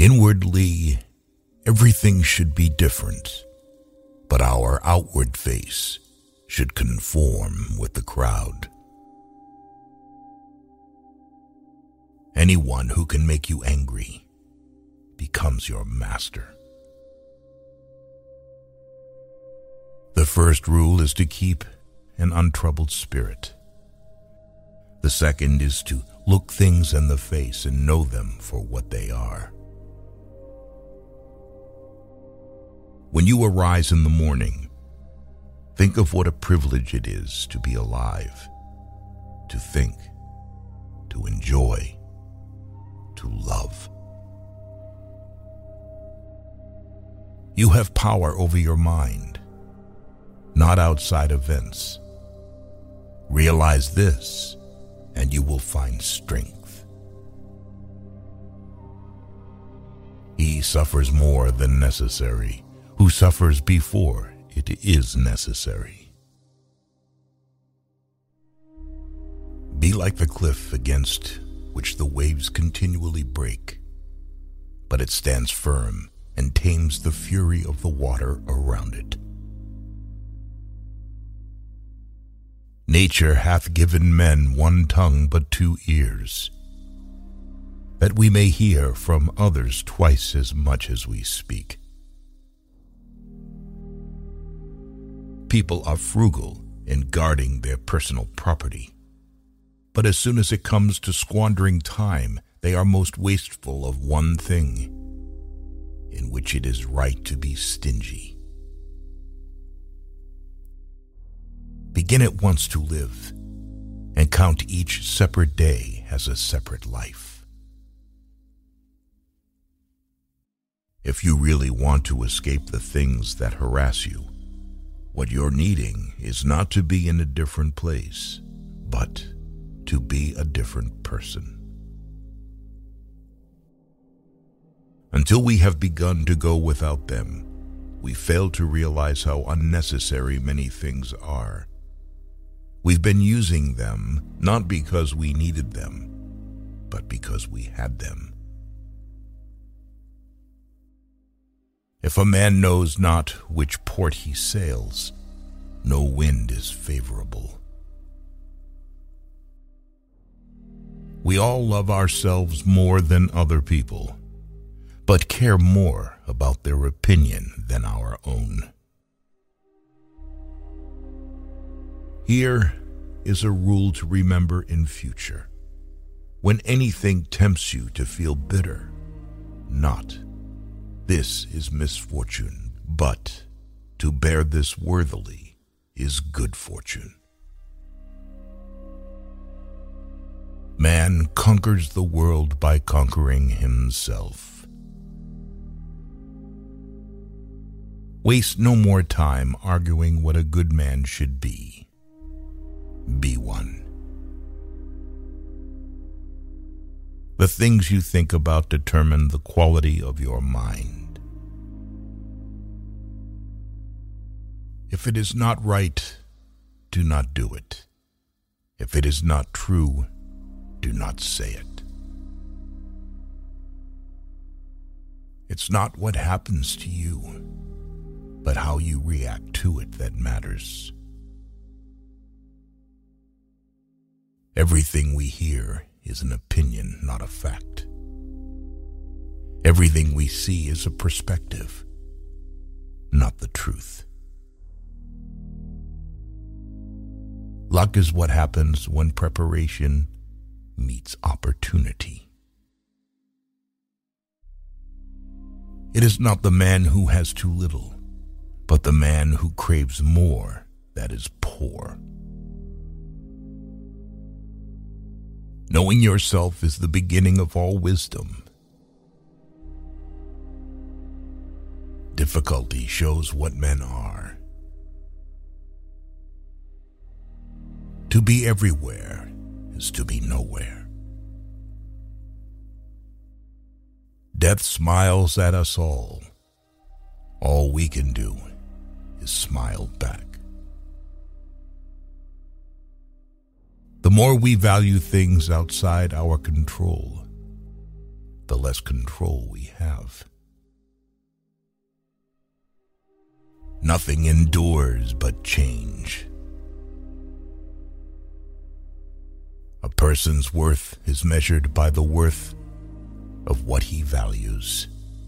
Inwardly, everything should be different, but our outward face should conform with the crowd. Anyone who can make you angry becomes your master. The first rule is to keep an untroubled spirit. The second is to look things in the face and know them for what they are. When you arise in the morning, think of what a privilege it is to be alive, to think, to enjoy, to love. You have power over your mind, not outside events. Realize this, and you will find strength. He suffers more than necessary, who suffers before it is necessary. Be like the cliff against which the waves continually break, but it stands firm and tames the fury of the water around it. Nature hath given men one tongue but 2 ears, that we may hear from others twice as much as we speak. People are frugal in guarding their personal property, but as soon as it comes to squandering time, they are most wasteful of one thing, in which it is right to be stingy. Begin at once to live, and count each separate day as a separate life. If you really want to escape the things that harass you, what you're needing is not to be in a different place, but to be a different person. Until we have begun to go without them, we fail to realize how unnecessary many things are. We've been using them not because we needed them, but because we had them. If a man knows not which port he sails, no wind is favorable. We all love ourselves more than other people, but care more about their opinion than our own. Here is a rule to remember in future. When anything tempts you to feel bitter, not, "This is misfortune," but, "To bear this worthily is good fortune." Man conquers the world by conquering himself. Waste no more time arguing what a good man should be. Be one. The things you think about determine the quality of your mind. If it is not right, do not do it. If it is not true, do not say it. It's not what happens to you, but how you react to it that matters. Everything we hear is an opinion, not a fact. Everything we see is a perspective, not the truth. Luck is what happens when preparation meets opportunity. It is not the man who has too little, but the man who craves more that is poor. Knowing yourself is the beginning of all wisdom. Difficulty shows what men are. To be everywhere is to be nowhere. Death smiles at us all. All we can do is smile back. The more we value things outside our control, the less control we have. love. Nothing endures but change. A person's worth is measured by the worth of what he values.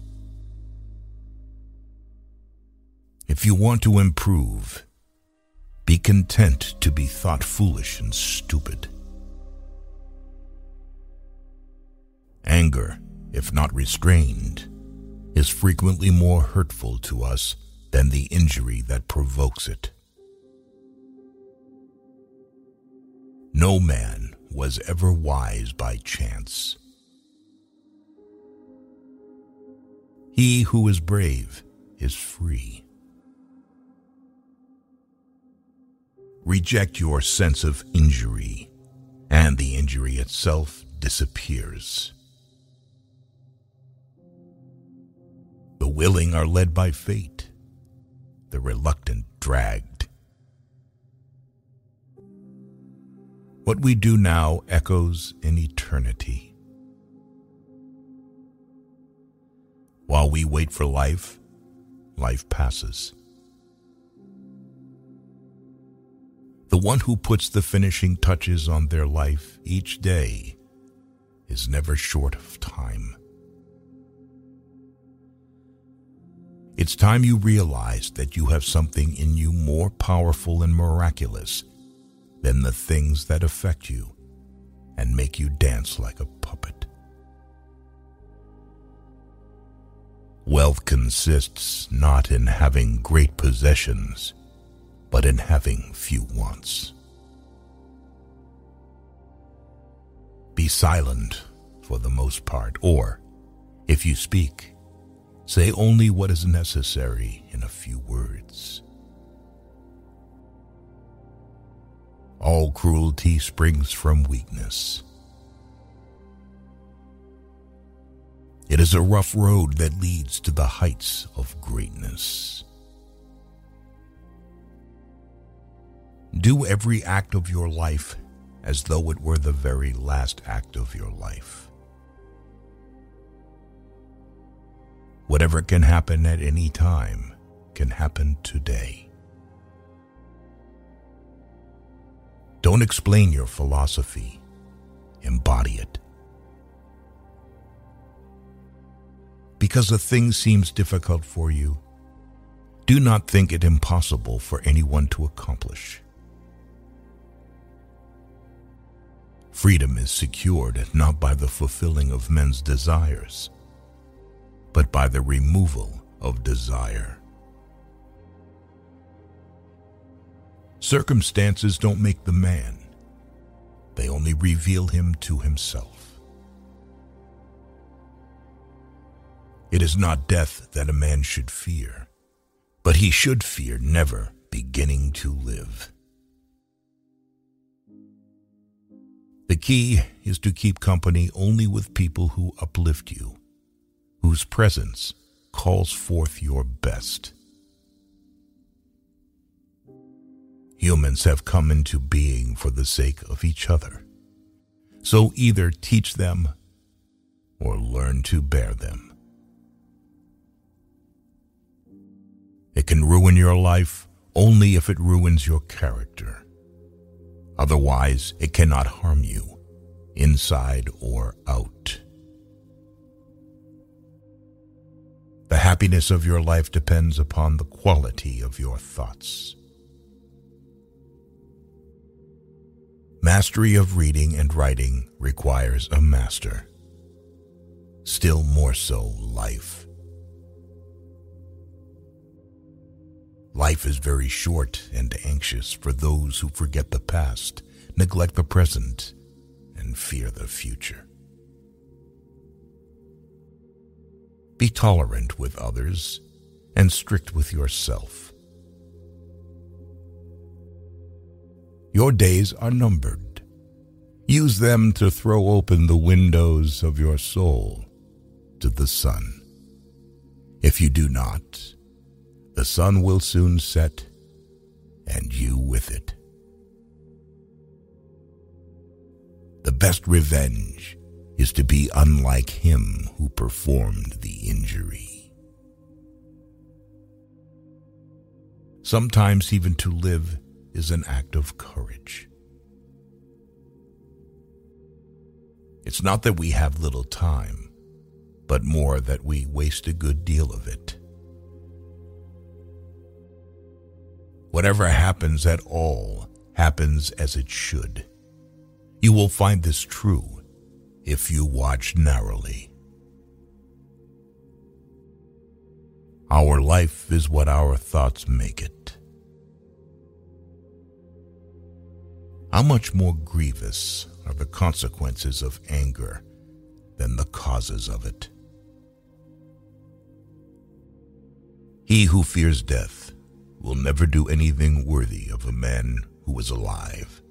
If you want to improve, be content to be thought foolish and stupid. Anger, if not restrained, is frequently more hurtful to us than the injury that provokes it. No man was ever wise by chance. He who is brave is free. Reject your sense of injury, and the injury itself disappears. The willing are led by fate, the reluctant dragged. What we do now echoes in eternity. While we wait for life, life passes. The one who puts the finishing touches on their life each day is never short of time. It's time you realize that you have something in you more powerful and miraculous than the things that affect you and make you dance like a puppet. Wealth consists not in having great possessions, but in having few wants. Be silent for the most part, or, if you speak, say only what is necessary in a few words. All cruelty springs from weakness. It is a rough road that leads to the heights of greatness. Do every act of your life as though it were the very last act of your life. Whatever can happen at any time can happen today. Don't explain your philosophy, embody it. Because a thing seems difficult for you, do not think it impossible for anyone to accomplish. Freedom is secured not by the fulfilling of men's desires, but by the removal of desire. Circumstances don't make the man. They only reveal him to himself. It is not death that a man should fear, but he should fear never beginning to live. The key is to keep company only with people who uplift you, whose presence calls forth your best. Humans have come into being for the sake of each other, so either teach them or learn to bear them. It can ruin your life only if it ruins your character. Otherwise, it cannot harm you, inside or out. The happiness of your life depends upon the quality of your thoughts. Mastery of reading and writing requires a master. Still more so, life. Life is very short and anxious for those who forget the past, neglect the present, and fear the future. Be tolerant with others and strict with yourself. Your days are numbered. Use them to throw open the windows of your soul to the sun. If you do not, the sun will soon set, and you with it. The best revenge is to be unlike him who performed the injury. Sometimes even to live is an act of courage. It's not that we have little time, but more that we waste a good deal of it. Whatever happens at all happens as it should. You will find this true if you watch narrowly. Our life is what our thoughts make it. How much more grievous are the consequences of anger than the causes of it? He who fears death will never do anything worthy of a man who is alive.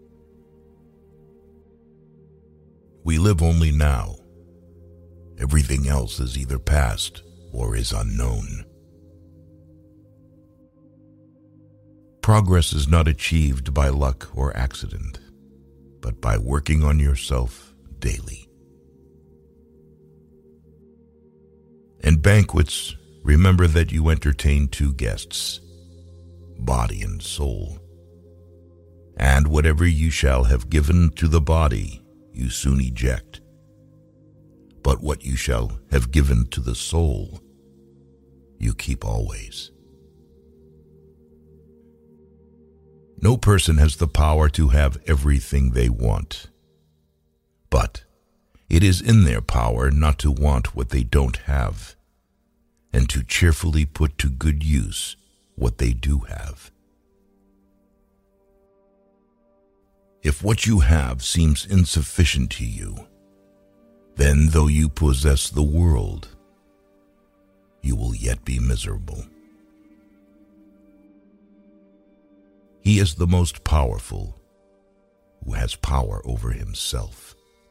We live only now. Everything else is either past or is unknown. Progress is not achieved by luck or accident, but by working on yourself daily. In banquets, remember that you entertain two guests, body and soul. And whatever you shall have given to the body, you soon eject. But what you shall have given to the soul, you keep always. No person has the power to have everything they want, but it is in their power not to want what they don't have, and to cheerfully put to good use what they do have. If what you have seems insufficient to you, then though you possess the world, you will yet be miserable. He is the most powerful who has power over himself.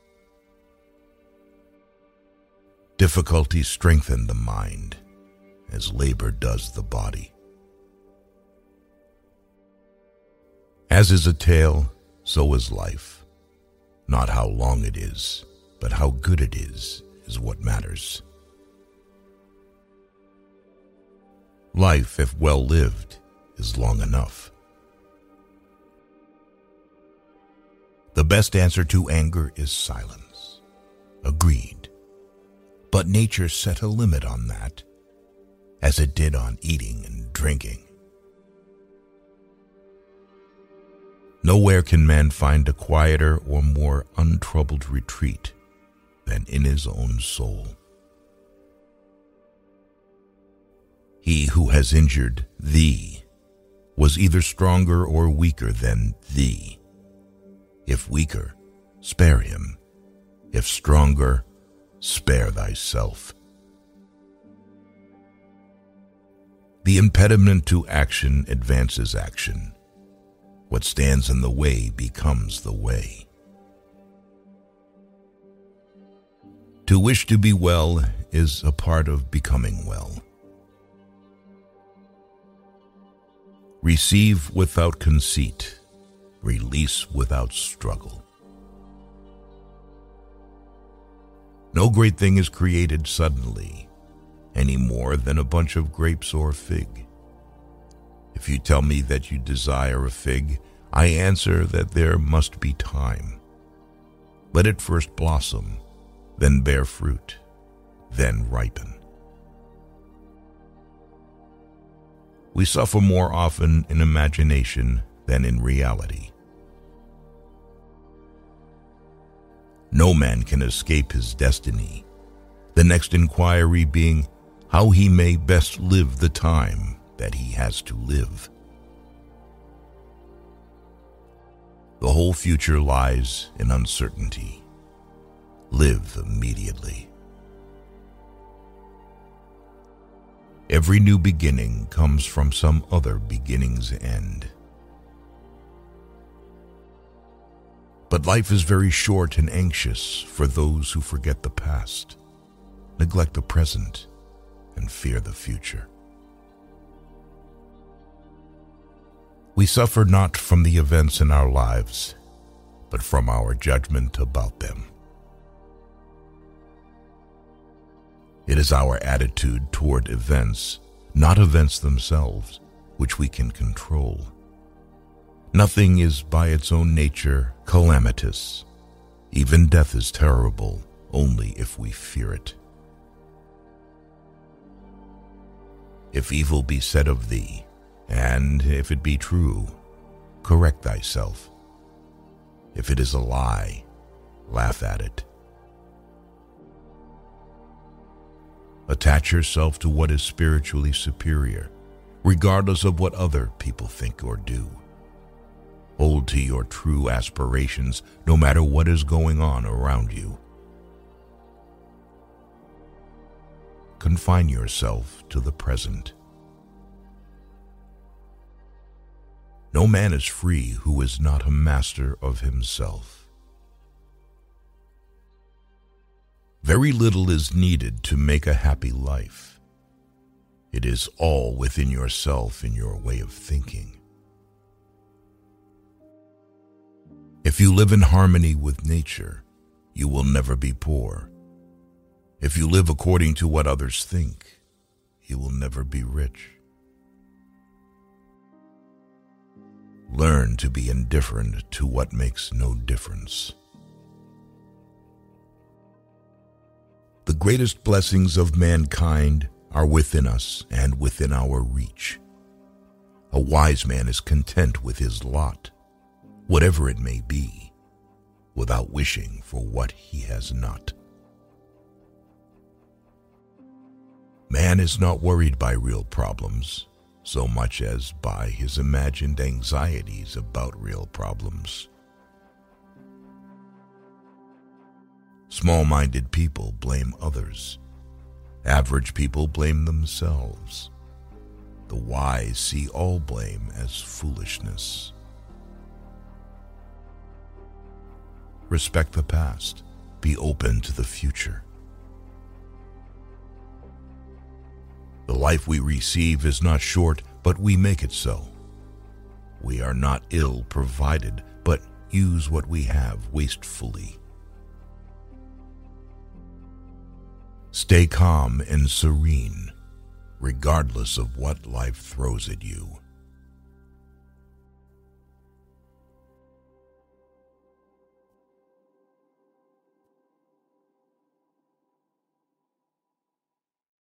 Difficulties strengthen the mind, as labor does the body. As is a tale, so is life. Not how long it is, but how good it is what matters. Life, if well lived, is long enough. The best answer to anger is silence. Agreed. But nature set a limit on that, as it did on eating and drinking. Nowhere can man find a quieter or more untroubled retreat than in his own soul. He who has injured thee was either stronger or weaker than thee. If weaker, spare him. If stronger, spare thyself. The impediment to action advances action. What stands in the way becomes the way. To wish to be well is a part of becoming well. Receive without conceit. Release without struggle. No great thing is created suddenly, any more than a bunch of grapes or fig. If you tell me that you desire a fig, I answer that there must be time. Let it first blossom, then bear fruit, then ripen. We suffer more often in imagination than in reality. No man can escape his destiny, the next inquiry being how he may best live the time that he has to live. The whole future lies in uncertainty. Live immediately. Every new beginning comes from some other beginning's end. But life is very short and anxious for those who forget the past, neglect the present, and fear the future. We suffer not from the events in our lives, but from our judgment about them. It is our attitude toward events, not events themselves, which we can control. Nothing is by its own nature calamitous. Even death is terrible only if we fear it. If evil be said of thee, and if it be true, correct thyself. If it is a lie, laugh at it. Attach yourself to what is spiritually superior, regardless of what other people think or do. Hold to your true aspirations no matter what is going on around you. Confine yourself to the present. No man is free who is not a master of himself. Very little is needed to make a happy life. It is all within yourself in your way of thinking. If you live in harmony with nature, you will never be poor. If you live according to what others think, you will never be rich. Learn to be indifferent to what makes no difference. The greatest blessings of mankind are within us and within our reach. A wise man is content with his lot, whatever it may be, without wishing for what he has not. Man is not worried by real problems so much as by his imagined anxieties about real problems. Small-minded people blame others. Average people blame themselves. The wise see all blame as foolishness. Respect the past. Be open to the future. The life we receive is not short, but we make it so. We are not ill provided, but use what we have wastefully. Stay calm and serene, regardless of what life throws at you.